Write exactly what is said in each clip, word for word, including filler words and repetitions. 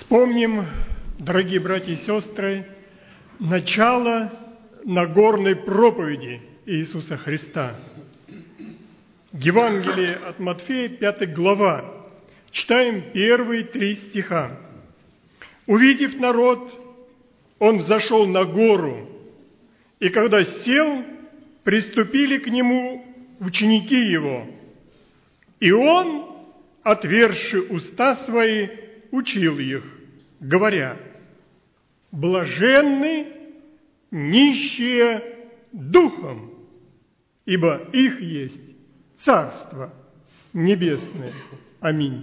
Вспомним, дорогие братья и сестры, начало Нагорной проповеди Иисуса Христа. Евангелие от Матфея, пятая глава. Читаем первые три стиха. «Увидев народ, он взошел на гору, и когда сел, приступили к нему ученики его. И он, отверзши уста свои, учил их, говоря: блаженны нищие духом, ибо их есть Царство Небесное. Аминь».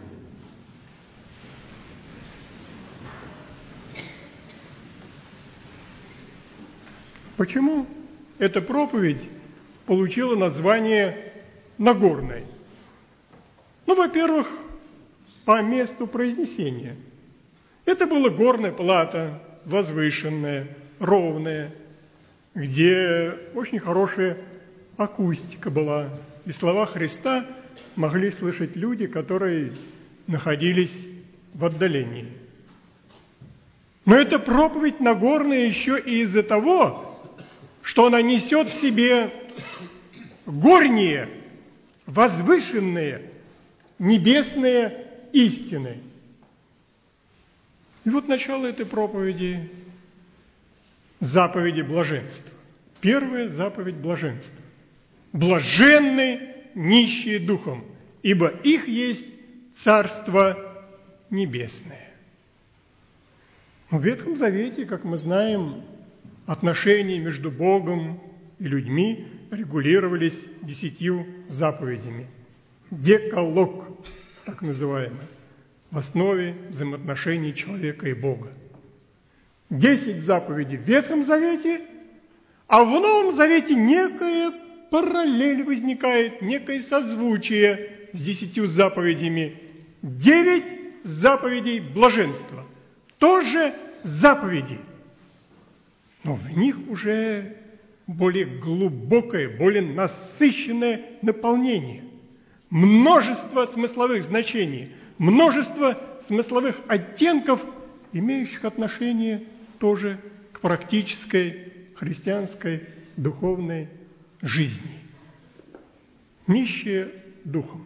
Почему эта проповедь получила название Нагорной? Ну, во-первых, по месту произнесения. Это была горная плата, возвышенная, ровная, где очень хорошая акустика была. И слова Христа могли слышать люди, которые находились в отдалении. Но эта проповедь Нагорная еще и из-за того, что она несет в себе горние, возвышенные, небесные истины. И вот начало этой проповеди – заповеди блаженства. Первая заповедь блаженства. «Блаженны нищие духом, ибо их есть Царство Небесное». В Ветхом Завете, как мы знаем, отношения между Богом и людьми регулировались десятью заповедями. Декалог, так называемый, в основе взаимоотношений человека и Бога. Десять заповедей в Ветхом Завете, а в Новом Завете некая параллель возникает, некое созвучие с десятью заповедями. Девять заповедей блаженства. Тоже заповеди. Но в них уже более глубокое, более насыщенное наполнение. Множество смысловых значений, множество смысловых оттенков, имеющих отношение тоже к практической христианской духовной жизни. Нищие духом.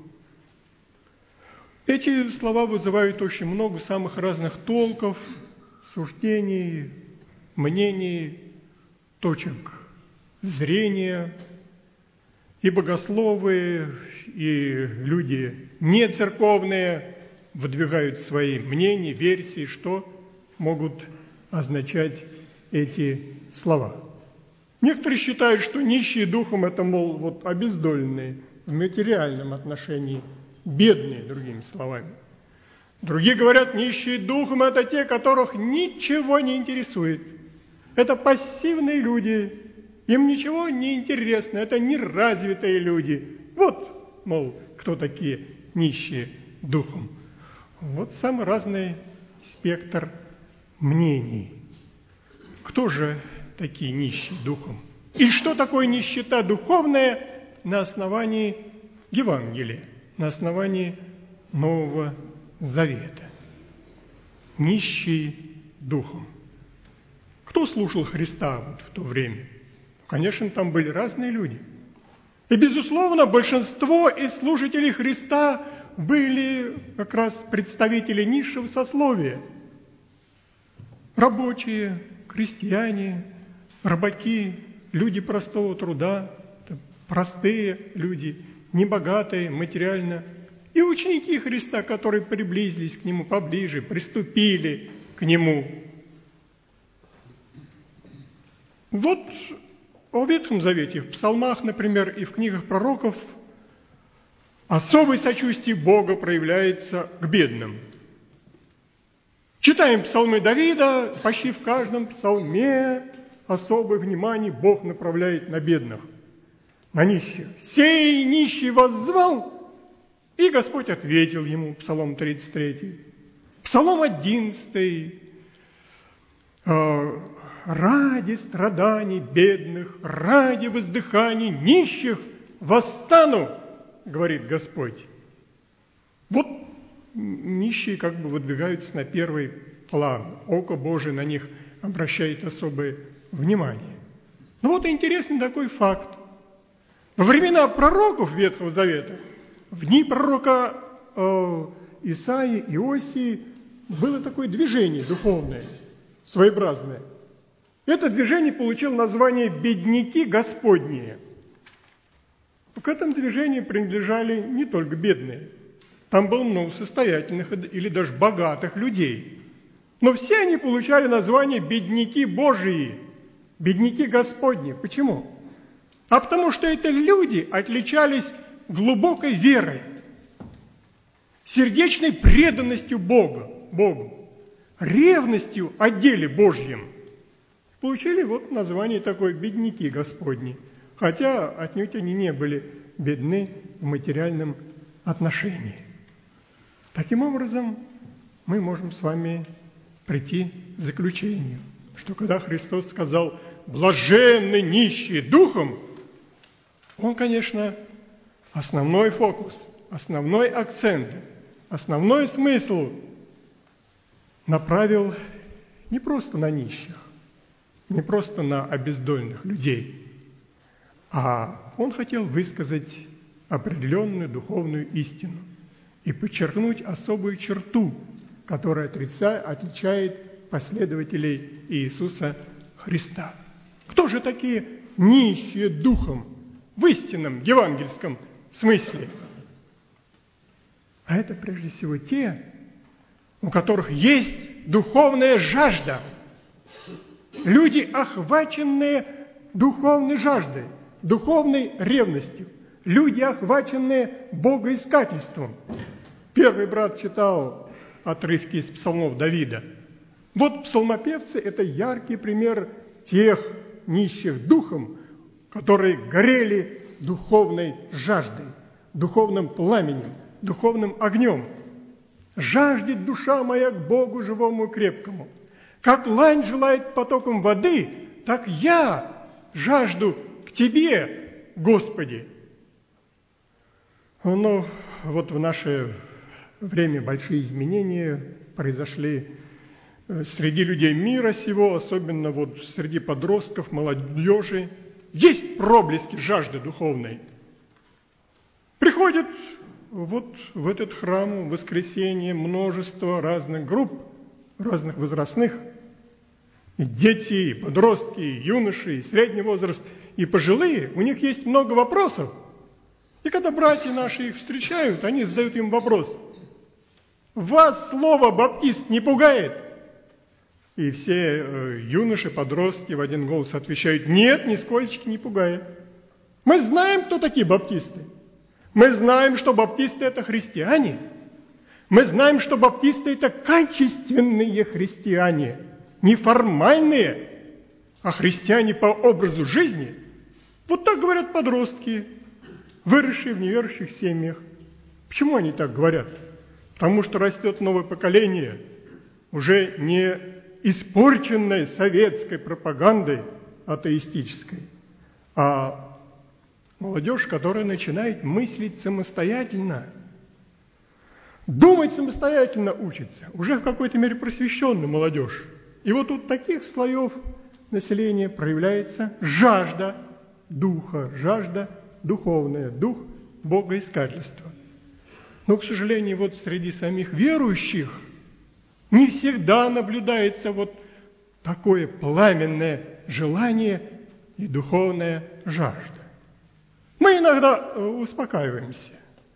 Эти слова вызывают очень много самых разных толков, суждений, мнений, точек зрения. И богословы, и люди нецерковные выдвигают свои мнения, версии, что могут означать эти слова. Некоторые считают, что нищие духом – это, мол, вот обездоленные в материальном отношении, бедные, другими словами. Другие говорят, нищие духом – это те, которых ничего не интересует. Это пассивные люди, им ничего не интересно, это неразвитые люди. Вот, мол, кто такие нищие духом. Вот самый разный спектр мнений. Кто же такие нищие духом? И что такое нищета духовная на основании Евангелия, на основании Нового Завета? Нищий духом. Кто слушал Христа вот в то время? Конечно, там были разные люди. И, безусловно, большинство из слушателей Христа были как раз представители низшего сословия. Рабочие, крестьяне, рабаки, люди простого труда, простые люди, небогатые материально. И ученики Христа, которые приблизились к Нему поближе, приступили к Нему. Вот в Ветхом Завете, в псалмах, например, и в книгах пророков особое сочувствие Бога проявляется к бедным. Читаем псалмы Давида, почти в каждом псалме особое внимание Бог направляет на бедных, на нищих. «Сей нищий воззвал, и Господь ответил ему», Псалом тридцать три. Псалом одиннадцатый. «Ради страданий бедных, ради воздыханий нищих восстану, говорит Господь». Вот нищие как бы выдвигаются на первый план. Око Божие на них обращает особое внимание. Ну вот интересный такой факт. Во времена пророков Ветхого Завета, в дни пророка э, Исаии, Иосии, было такое движение духовное, своеобразное. Это движение получило название «Бедняки Господние». К этому движению принадлежали не только бедные. Там было много состоятельных или даже богатых людей. Но все они получали название «Бедняки Божии», «Бедняки Господни». Почему? А потому что это люди отличались глубокой верой, сердечной преданностью Бога, Богу, ревностью о деле Божьем. Получили вот название такое «Бедняки Господни», хотя отнюдь они не были бедны в материальном отношении. Таким образом, мы можем с вами прийти к заключению, что когда Христос сказал «блаженны нищие духом», Он, конечно, основной фокус, основной акцент, основной смысл направил не просто на нищих, не просто на обездоленных людей, а Он хотел высказать определенную духовную истину и подчеркнуть особую черту, которая отличает последователей Иисуса Христа. Кто же такие нищие духом в истинном евангельском смысле? А это прежде всего те, у которых есть духовная жажда. Люди, охваченные духовной жаждой, духовной ревностью. Люди, охваченные богоискательством. Первый брат читал отрывки из псалмов Давида. Вот псалмопевцы – это яркий пример тех нищих духом, которые горели духовной жаждой, духовным пламенем, духовным огнем. «Жаждет душа моя к Богу живому и крепкому. Как лань желает потоком воды, так я жажду к Тебе, Господи». Но вот в наше время большие изменения произошли среди людей мира сего, особенно вот среди подростков, молодежи. Есть проблески жажды духовной. Приходят вот в этот храм в воскресенье множество разных групп, разных возрастных. И дети, и подростки, и юноши, и средний возраст, и пожилые. У них есть много вопросов. И когда братья наши их встречают, они задают им вопрос: «Вас слово баптист не пугает?» И все э, юноши, подростки в один голос отвечают: «Нет, нисколько не пугает. Мы знаем, кто такие баптисты. Мы знаем, что баптисты – это христиане. Мы знаем, что баптисты – это качественные христиане, не формальные, а христиане по образу жизни». Вот так говорят подростки, выросшие в неверующих семьях. Почему они так говорят? Потому что растет новое поколение, уже не испорченное советской пропагандой атеистической, а молодежь, которая начинает мыслить самостоятельно, думать самостоятельно учится, уже в какой-то мере просвещенная молодежь. И вот у таких слоев населения проявляется жажда духа, жажда духовная, дух богоискательства. Но, к сожалению, вот среди самих верующих не всегда наблюдается вот такое пламенное желание и духовная жажда. Мы иногда успокаиваемся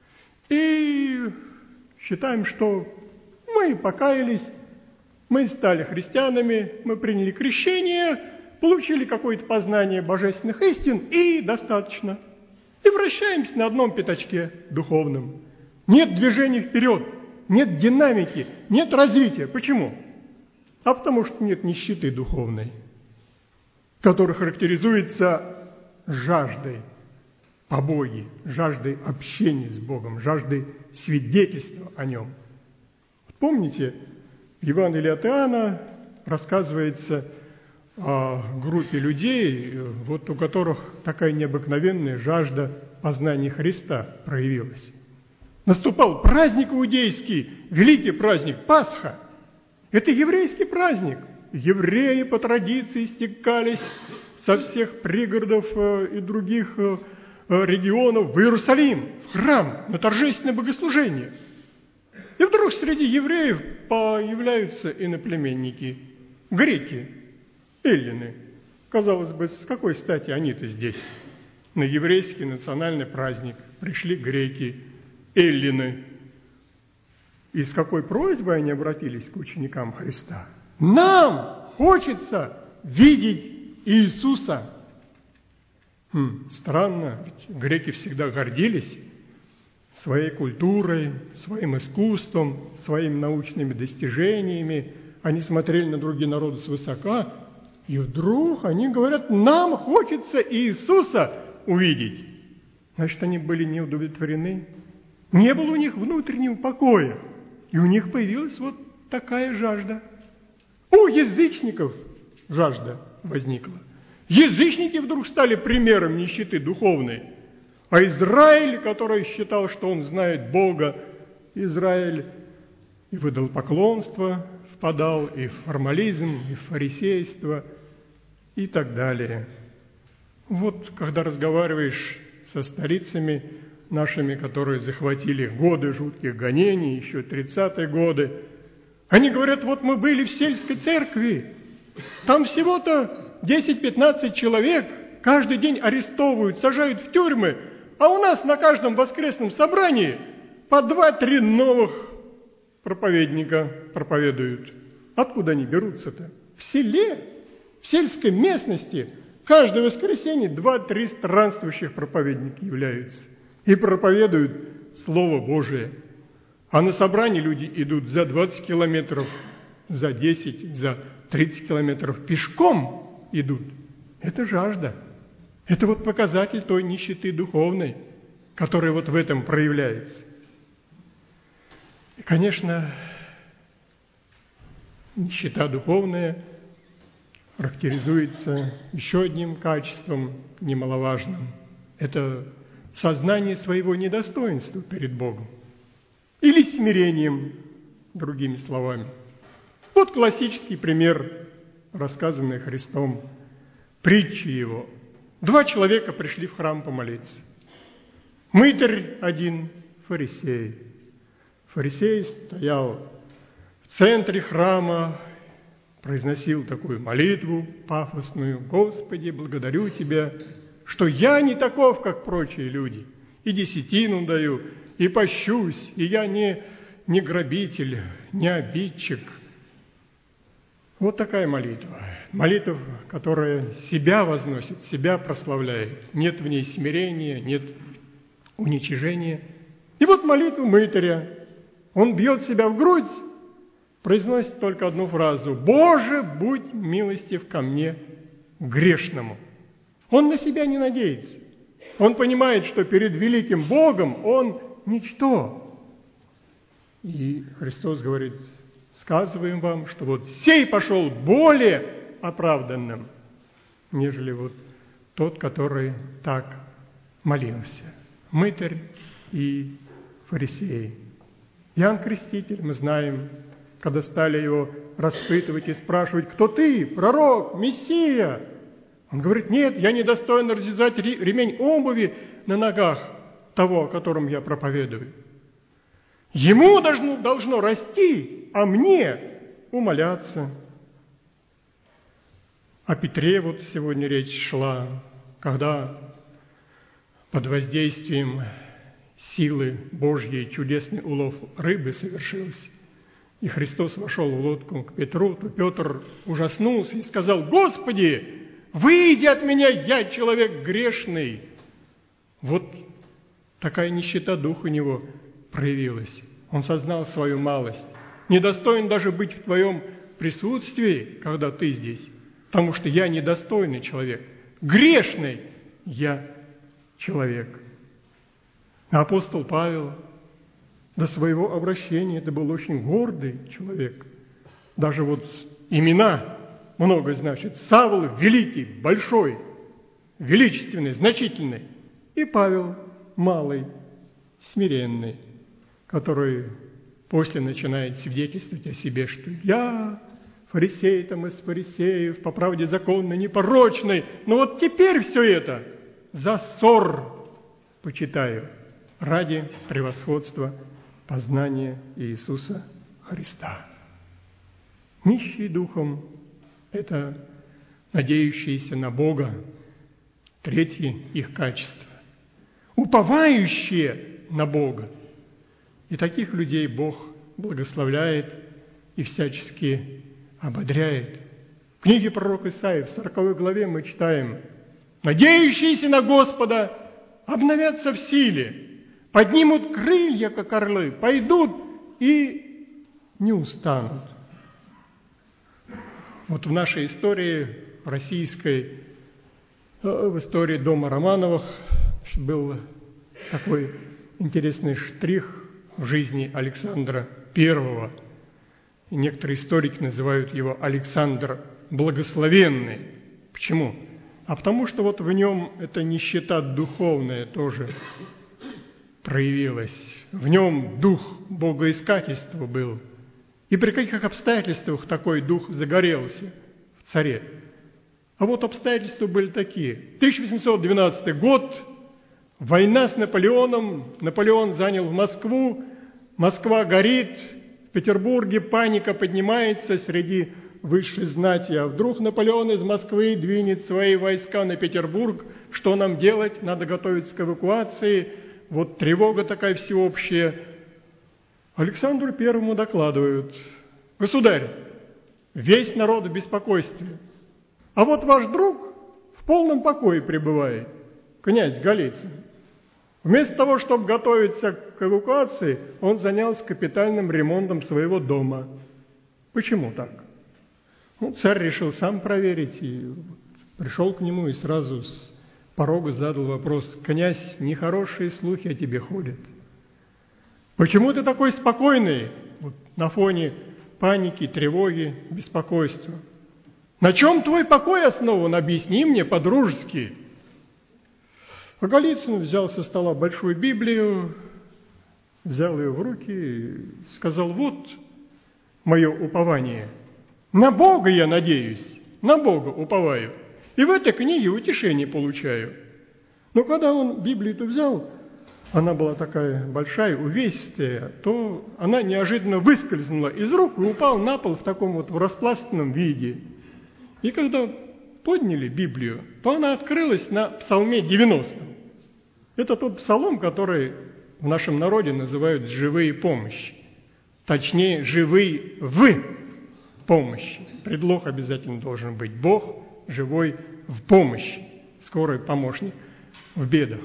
и считаем, что мы покаялись, мы стали христианами, мы приняли крещение, получили какое-то познание божественных истин и достаточно. И вращаемся на одном пятачке духовном. Нет движения вперед, нет динамики, нет развития. Почему? А потому что нет нищеты духовной, которая характеризуется жаждой о Боге, жаждой общения с Богом, жаждой свидетельства о Нем. Помните, в Евангелии от Иоанна рассказывается о группе людей, вот у которых такая необыкновенная жажда познания Христа проявилась. Наступал праздник иудейский, великий праздник Пасха. Это еврейский праздник. Евреи по традиции стекались со всех пригородов и других регионов в Иерусалим, в храм, на торжественное богослужение. И вдруг среди евреев появляются иноплеменники, греки, эллины. Казалось бы, с какой стати они-то здесь? На еврейский национальный праздник пришли греки, эллины. И с какой просьбой они обратились к ученикам Христа? Нам хочется видеть Иисуса. Хм, странно, ведь греки всегда гордились своей культурой, своим искусством, своими научными достижениями. Они смотрели на другие народы свысока, и вдруг они говорят, нам хочется Иисуса увидеть. Значит, они были не удовлетворены. Не было у них внутреннего покоя. И у них появилась вот такая жажда. У язычников жажда возникла. Язычники вдруг стали примером нищеты духовной. А Израиль, который считал, что он знает Бога, Израиль и в идолопоклонство впадал, и в формализм, и в фарисейство, и так далее. Вот, когда разговариваешь со старицами нашими, которые захватили годы жутких гонений, еще тридцатые годы, они говорят, вот мы были в сельской церкви, там всего-то десять-пятнадцать человек каждый день арестовывают, сажают в тюрьмы, а у нас на каждом воскресном собрании по два-три новых проповедника проповедуют. Откуда они берутся-то? В селе, в сельской местности каждое воскресенье два-три странствующих проповедника являются и проповедуют Слово Божие. А на собрание люди идут за двадцать километров, за десять, за тридцать километров пешком идут. Это жажда. Это вот показатель той нищеты духовной, которая вот в этом проявляется. И, конечно, нищета духовная характеризуется еще одним качеством немаловажным. Это сознание своего недостоинства перед Богом. Или смирением, другими словами. Вот классический пример, рассказанный Христом, притчи его. Два человека пришли в храм помолиться. Мытарь один, фарисей. Фарисей стоял в центре храма, произносил такую молитву пафосную. «Господи, благодарю Тебя, что я не таков, как прочие люди, и десятину даю, и пощусь, и я не, не грабитель, не обидчик». Вот такая молитва. Молитва, которая себя возносит, себя прославляет. Нет в ней смирения, нет уничижения. И вот молитва мытаря. Он бьет себя в грудь, произносит только одну фразу: «Боже, будь милостив ко мне, грешному». Он на себя не надеется. Он понимает, что перед великим Богом он ничто. И Христос говорит: сказываем вам, что вот сей пошел более оправданным, нежели вот тот, который так молился. Мытарь и фарисей. Иоанн Креститель, мы знаем, когда стали его распытывать и спрашивать: кто ты, пророк, Мессия? Он говорит: нет, я не достоин развязать ремень обуви на ногах того, о котором я проповедую. Ему должно, должно расти, а мне умоляться. О Петре вот сегодня речь шла, когда под воздействием силы Божьей чудесный улов рыбы совершился, и Христос вошел в лодку к Петру, то Петр ужаснулся и сказал: «Господи, выйди от меня, я человек грешный». Вот такая нищета духа у него проявилась. Он сознал свою малость. Недостоин даже быть в твоем присутствии, когда ты здесь, потому что я недостойный человек. Грешный я человек. Апостол Павел до своего обращения это был очень гордый человек. Даже вот имена много значит. Савл великий, большой, величественный, значительный. И Павел малый, смиренный. который после начинает свидетельствовать о себе, что я фарисей там из фарисеев, по правде законной, непорочной, но вот теперь все это за ссор почитаю ради превосходства познания Иисуса Христа. Нищие духом – это надеющиеся на Бога. Третье их качество. Уповающие на Бога. И таких людей Бог благословляет и всячески ободряет. В книге пророка Исаии в сороковой главе мы читаем: «Надеющиеся на Господа обновятся в силе, поднимут крылья, как орлы, пойдут и не устанут». Вот в нашей истории российской, в истории дома Романовых, был такой интересный штрих в жизни Александра Первого. И некоторые историки называют его Александр Благословенный. Почему? А потому что вот в нем эта нищета духовная тоже проявилась. В нем дух богоискательства был. И при каких обстоятельствах такой дух загорелся в царе? А вот обстоятельства были такие. тысяча восемьсот двенадцатый год, война с Наполеоном, Наполеон занял Москву, Москва горит, в Петербурге паника поднимается среди высшей знати. А вдруг Наполеон из Москвы двинет свои войска на Петербург? Что нам делать? Надо готовиться к эвакуации. Вот тревога такая всеобщая. Александру Первому докладывают: «Государь, весь народ в беспокойстве. А вот ваш друг в полном покое пребывает, князь Голицын. Вместо того, чтобы готовиться к эвакуации, он занялся капитальным ремонтом своего дома». Почему так? Ну, царь решил сам проверить, и пришел к нему и сразу с порога задал вопрос: «Князь, нехорошие слухи о тебе ходят. Почему ты такой спокойный вот, на фоне паники, тревоги, беспокойства? На чем твой покой основан? Объясни мне по-дружески». А Голицын взял со стола большую Библию, взял ее в руки и сказал: «Вот мое упование. На Бога я надеюсь, на Бога уповаю. И в этой книге утешение получаю». Но когда он Библию-то взял, она была такая большая, увесистая, то она неожиданно выскользнула из рук и упала на пол в таком вот в распластанном виде. И когда подняли Библию, то она открылась на Псалме девяностом. Это тот псалом, который в нашем народе называют «живые помощи». Точнее, «живый в помощи». Предлог обязательно должен быть. Бог живой в помощи, скорый помощник в бедах.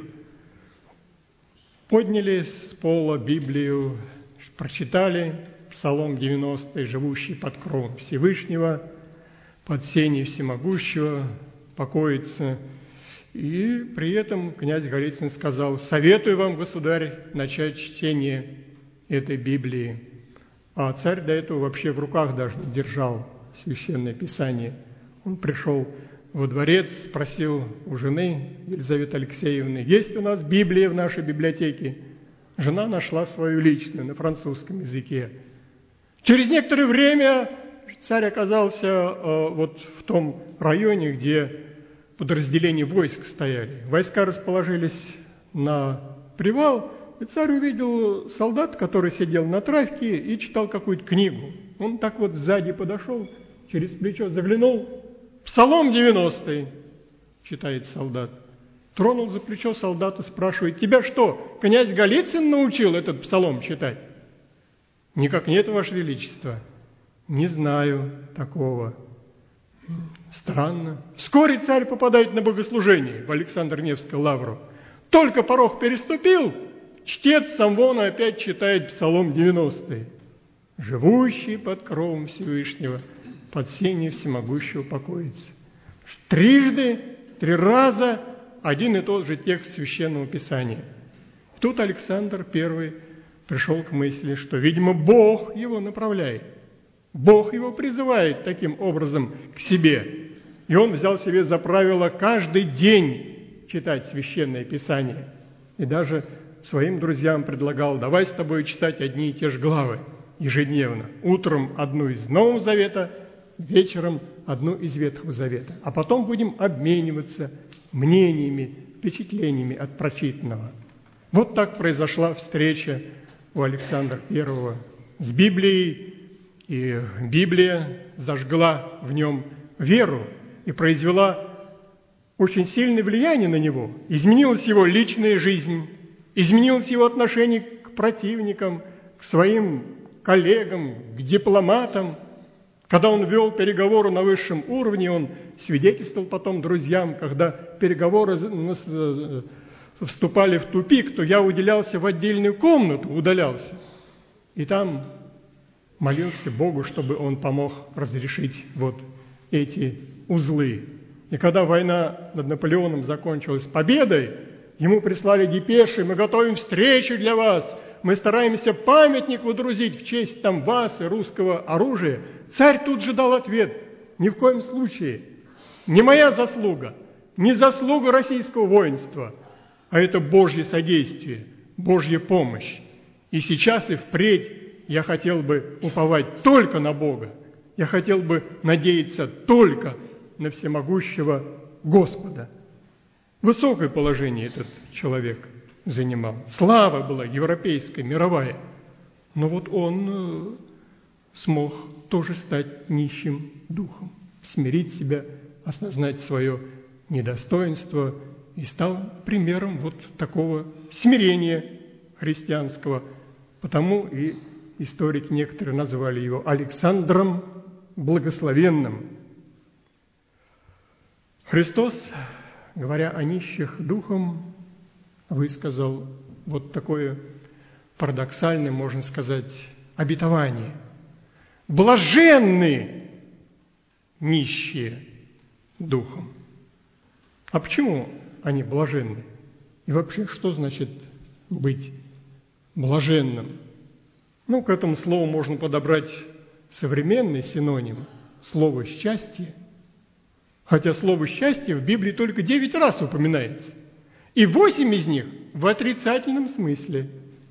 Подняли с пола Библию, прочитали Псалом девяностый, живущий под кровом Всевышнего, под сенью всемогущего, покоится. И при этом князь Голицын сказал: «Советую вам, государь, начать чтение этой Библии». А царь до этого вообще в руках даже не держал Священное Писание. Он пришел во дворец, спросил у жены Елизаветы Алексеевны: «Есть у нас Библия в нашей библиотеке?» Жена нашла свою личную на французском языке. Через некоторое время царь оказался э, вот в том районе, где подразделения войск стояли. Войска расположились на привал, и царь увидел солдат, который сидел на травке и читал какую-то книгу. Он так вот сзади подошел, через плечо заглянул. «Псалом девяностый», читает солдат. Тронул за плечо солдата, спрашивает: «Тебя что, князь Голицын научил этот псалом читать?» «Никак нет, Ваше Величество». «Не знаю такого». Странно. Вскоре царь попадает на богослужение в Александро-Невскую лавру. Только порог переступил, чтец Самвона опять читает Псалом девяностый. «Живущий под кровом Всевышнего, под сенью всемогущего покоится». Трижды, три раза один и тот же текст Священного Писания. Тут Александр Первый пришел к мысли, что, видимо, Бог его направляет. Бог его призывает таким образом к себе. И он взял себе за правило каждый день читать Священное Писание. И даже своим друзьям предлагал: давай с тобой читать одни и те же главы ежедневно. Утром одну из Нового Завета, вечером одну из Ветхого Завета. А потом будем обмениваться мнениями, впечатлениями от прочитанного. Вот так произошла встреча у Александра Первого с Библией, и Библия зажгла в нем веру и произвела очень сильное влияние на него. Изменилась его личная жизнь, изменилось его отношение к противникам, к своим коллегам, к дипломатам. Когда он вел переговоры на высшем уровне, он свидетельствовал потом друзьям, когда переговоры вступали в тупик, то я уделялся в отдельную комнату, удалялся. И там молился Богу, чтобы он помог разрешить вот эти узлы. И когда война над Наполеоном закончилась победой, ему прислали депеши: мы готовим встречу для вас, мы стараемся памятник водрузить в честь там вас и русского оружия. Царь тут же дал ответ: ни в коем случае, не моя заслуга, не заслуга российского воинства, а это Божье содействие, Божья помощь. И сейчас и впредь я хотел бы уповать только на Бога, я хотел бы надеяться только на всемогущего Господа. Высокое положение этот человек занимал. Слава была европейская, мировая. Но вот он смог тоже стать нищим духом, смирить себя, осознать свое недостоинство и стал примером вот такого смирения христианского. Потому и историки некоторые назвали его Александром Благословенным. Христос, говоря о нищих духом, высказал вот такое парадоксальное, можно сказать, обетование. Блаженны нищие духом. А почему они блаженны? И вообще, что значит быть блаженным? Ну, к этому слову можно подобрать современный синоним – слово «счастье». Хотя слово «счастье» в Библии только девять раз упоминается. И восемь из них в отрицательном смысле.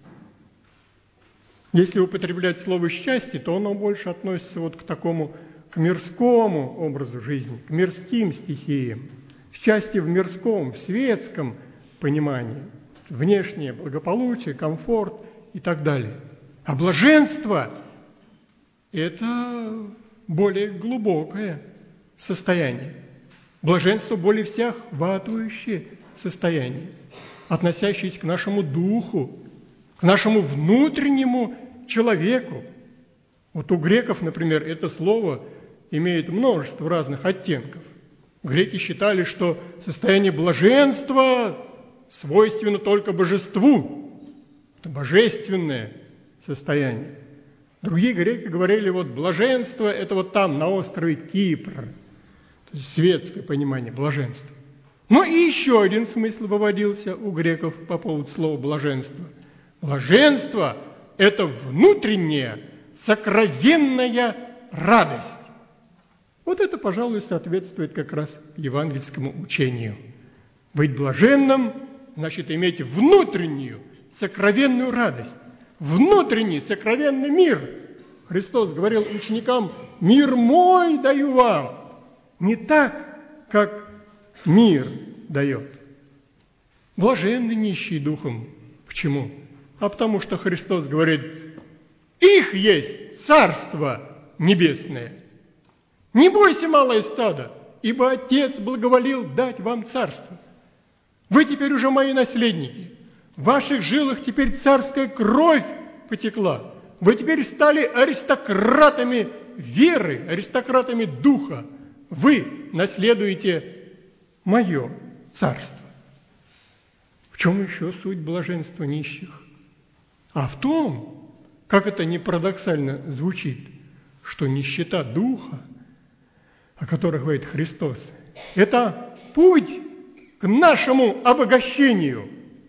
Если употреблять слово «счастье», то оно больше относится вот к такому, к мирскому образу жизни, к мирским стихиям. Счастье в мирском, в светском понимании. Внешнее благополучие, комфорт и так далее. А блаженство – это более глубокое состояние. Блаженство более всех охватывающее состояние, относящееся к нашему духу, к нашему внутреннему человеку. Вот у греков, например, это слово имеет множество разных оттенков. Греки считали, что состояние блаженства свойственно только божеству. Это божественное состояние. Другие греки говорили, вот блаженство – это вот там, на острове Кипр. То есть светское понимание блаженства. Но и еще один смысл выводился у греков по поводу слова «блаженство». Блаженство – это внутренняя, сокровенная радость. Вот это, пожалуй, соответствует как раз евангельскому учению. Быть блаженным – значит иметь внутреннюю, сокровенную радость, внутренний, сокровенный мир. Христос говорил ученикам: «Мир мой даю вам». Не так, как мир дает. Блаженны нищие духом. Почему? А потому что Христос говорит: их есть Царство Небесное. Не бойся, малое стадо, ибо Отец благоволил дать вам царство. Вы теперь уже мои наследники. В ваших жилах теперь царская кровь потекла. Вы теперь стали аристократами веры, аристократами духа. Вы наследуете мое царство. В чем еще суть блаженства нищих? А в том, как это не парадоксально звучит, что нищета духа, о которой говорит Христос, это путь к нашему обогащению.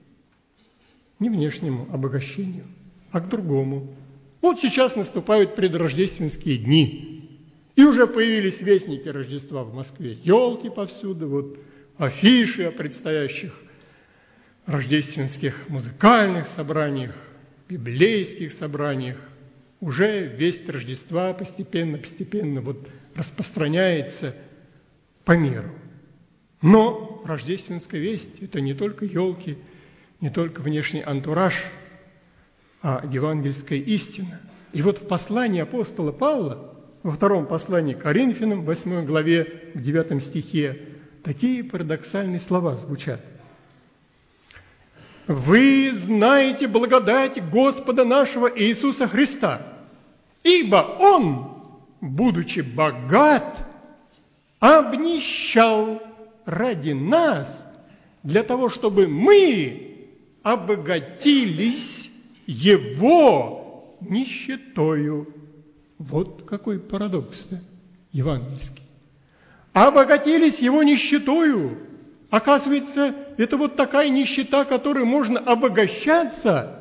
Не внешнему обогащению, а к другому. Вот сейчас наступают предрождественские дни. И уже появились вестники Рождества в Москве. Елки повсюду, вот афиши о предстоящих рождественских музыкальных собраниях, библейских собраниях уже весть Рождества постепенно-постепенно вот распространяется по миру. Но рождественская весть – это не только елки, не только внешний антураж, а евангельская истина. И вот в послании апостола Павла, во втором послании к Коринфянам, в восьмой главе, в девятом стихе, такие парадоксальные слова звучат. «Вы знаете благодать Господа нашего Иисуса Христа, ибо Он, будучи богат, обнищал ради нас, для того, чтобы мы обогатились Его нищетою». Вот какой парадокс-то евангельский. Обогатились Его нищетою. Оказывается, это вот такая нищета, которой можно обогащаться.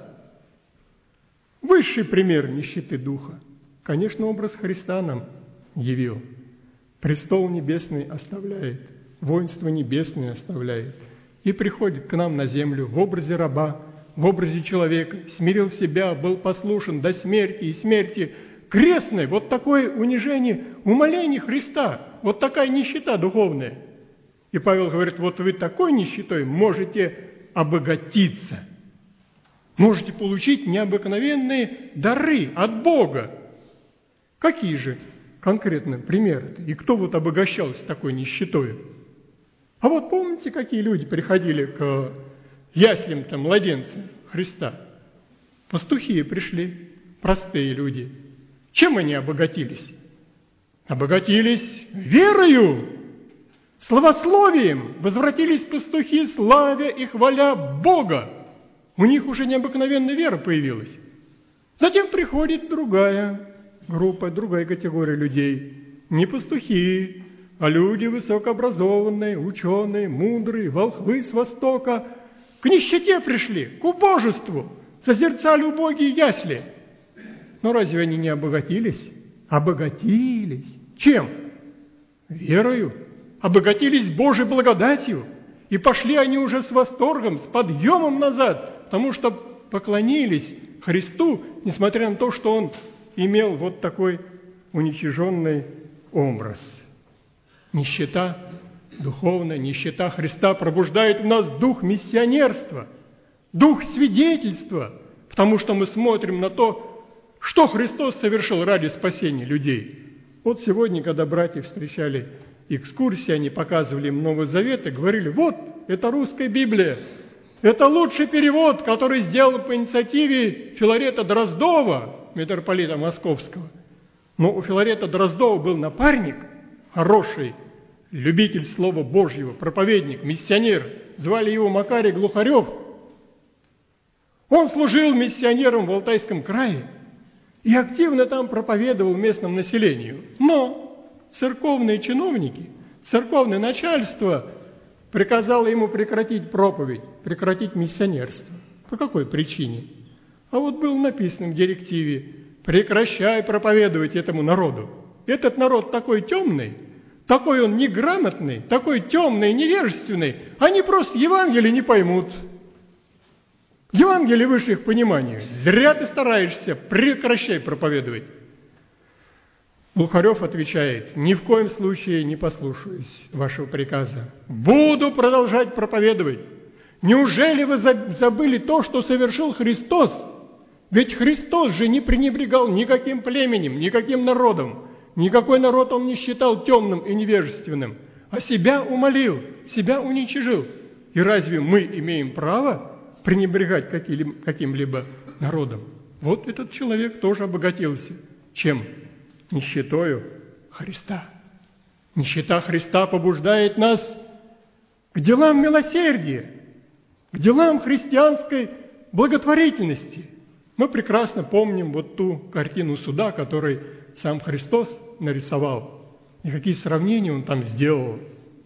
Высший пример нищеты духа, конечно, образ Христа нам явил. Престол небесный оставляет, воинство небесное оставляет и приходит к нам на землю в образе раба, в образе человека, смирил себя, был послушен до смерти и смерти крестной. Вот такое унижение, умоление Христа, вот такая нищета духовная. И Павел говорит, вот вы такой нищетой можете обогатиться, можете получить необыкновенные дары от Бога. Какие же конкретно примеры-то? И кто вот обогащался такой нищетой? А вот помните, какие люди приходили к яслям-то младенца Христа? Пастухи пришли, простые люди. Чем они обогатились? Обогатились верою, славословием. Возвратились пастухи, славя и хваля Бога. У них уже необыкновенная вера появилась. Затем приходит другая группа, другая категория людей. Не пастухи, а люди высокообразованные, ученые, мудрые, волхвы с Востока. К нищете пришли, к убожеству, созерцали убогие ясли. Но разве они не обогатились? Обогатились. Чем? Верою. Обогатились Божьей благодатью. И пошли они уже с восторгом, с подъемом назад, потому что поклонились Христу, несмотря на то, что Он имел вот такой уничиженный образ. Нищета духовная, нищета Христа пробуждает в нас дух миссионерства, дух свидетельства, потому что мы смотрим на то, что Христос совершил ради спасения людей. Вот сегодня, когда братья встречали экскурсии, они показывали им Новый Завет и говорили, вот, это русская Библия, это лучший перевод, который сделан по инициативе Филарета Дроздова, митрополита Московского. Но у Филарета Дроздова был напарник, хороший, любитель Слова Божьего, проповедник, миссионер, звали его Макарий Глухарев. Он служил миссионером в Алтайском крае и активно там проповедовал местному населению. Но церковные чиновники, церковное начальство приказало ему прекратить проповедь, прекратить миссионерство. По какой причине? А вот было написано в директиве: прекращай проповедовать этому народу. Этот народ такой темный, такой он неграмотный, такой темный, невежественный, они просто Евангелие не поймут. Евангелие выше их понимания. Зря ты стараешься, прекращай проповедовать. Глухарев отвечает: ни в коем случае не послушаюсь вашего приказа. Буду продолжать проповедовать. Неужели вы забыли то, что совершил Христос? Ведь Христос же не пренебрегал никаким племенем, никаким народом. Никакой народ он не считал темным и невежественным, а себя умолил, себя уничижил. И разве мы имеем право пренебрегать каким-либо народом? Вот этот человек тоже обогатился. Чем? Нищетою Христа. Нищета Христа побуждает нас к делам милосердия, к делам христианской благотворительности. Мы прекрасно помним вот ту картину суда, которую сам Христос нарисовал, и какие сравнения Он там сделал.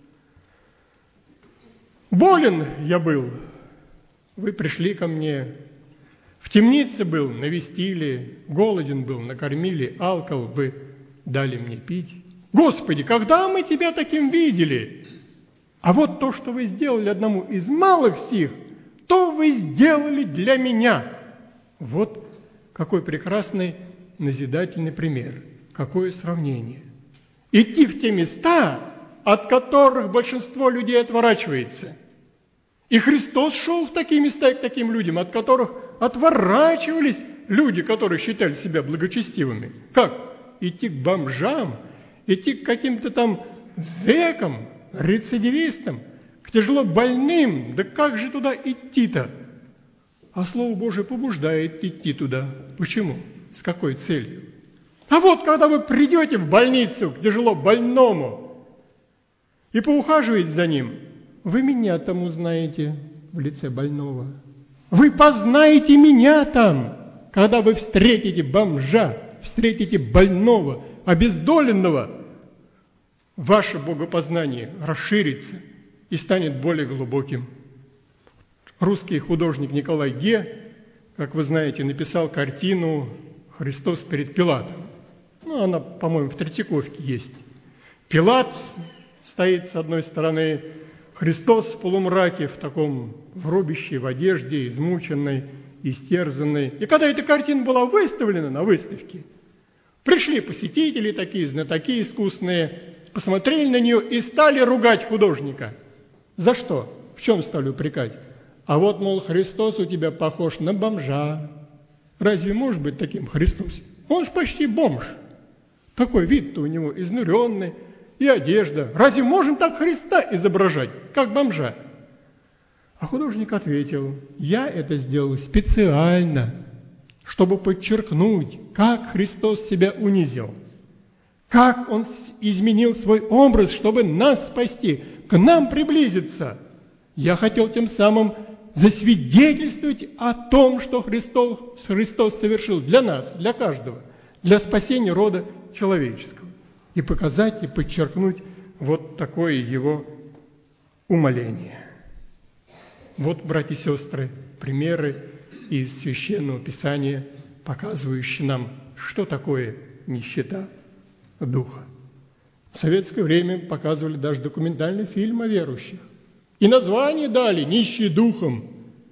Болен я был, вы пришли ко мне, в темнице был, навестили, голоден был, накормили, алкал, вы дали мне пить. Господи, когда мы Тебя таким видели? А вот то, что вы сделали одному из малых сих, что вы сделали для меня? Вот какой прекрасный назидательный пример, какое сравнение. Идти в те места, от которых большинство людей отворачивается. И Христос шел в такие места и к таким людям, от которых отворачивались люди, которые считали себя благочестивыми. Как? Идти к бомжам, идти к каким-то там зэкам, рецидивистам, к тяжело больным. Да как же туда идти-то? А Слово Божие побуждает идти туда. Почему? С какой целью? А вот когда вы придете в больницу к тяжело больному и поухаживаете за ним, вы меня там узнаете в лице больного. Вы познаете меня там, когда вы встретите бомжа, встретите больного, обездоленного. Ваше богопознание расширится и станет более глубоким. Русский художник Николай Ге, как вы знаете, написал картину «Христос перед Пилатом». Ну, она, по-моему, в Третьяковке есть. Пилат стоит с одной стороны, Христос в полумраке, в таком в рубище, в одежде, измученной, истерзанной. И когда эта картина была выставлена на выставке, пришли посетители, такие знатоки искусные, посмотрели на нее и стали ругать художника. За что? В чем стали упрекать? А вот, мол, Христос у тебя похож на бомжа. Разве может быть таким Христос? Он же почти бомж. Такой вид-то у него изнуренный, и одежда. Разве можем так Христа изображать, как бомжа? А художник ответил: я это сделал специально, чтобы подчеркнуть, как Христос себя унизил, как Он изменил свой образ, чтобы нас спасти, к нам приблизиться. Я хотел тем самым засвидетельствовать о том, что Христос, Христос совершил для нас, для каждого, для спасения рода человеческого. И показать, и подчеркнуть вот такое его умоление. Вот, братья и сестры, примеры из Священного Писания, показывающие нам, что такое нищета духа. В советское время показывали даже документальный фильм о верующих. И название дали «Нищие духом».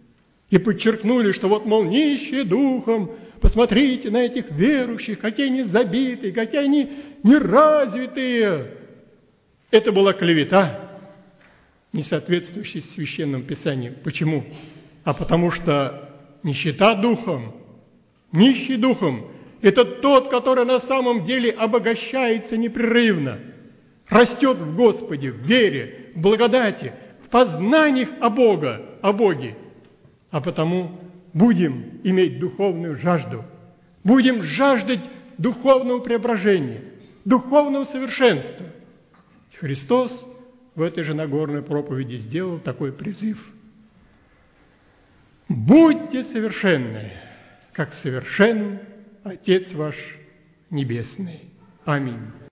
И подчеркнули, что вот, мол, нищие духом, посмотрите на этих верующих, какие они забитые, какие они неразвитые. Это была клевета, не соответствующая Священному Писанию. Почему? А потому что нищета духом, нищий духом – это тот, который на самом деле обогащается непрерывно, растет в Господе, в вере, в благодати, в познаниях о Боге, о Боге. А потому будем иметь духовную жажду, будем жаждать духовного преображения, духовного совершенства. Христос в этой же Нагорной проповеди сделал такой призыв: «Будьте совершенны, как совершен Отец ваш Небесный». Аминь.